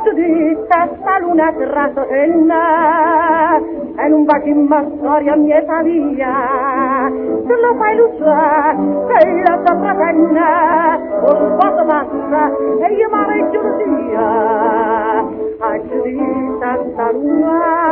di testa luna trasotenna e non va che ma storia mieta via se lo fai luce che la tua fratenna un po' massa e io mareggio sia a di testa luna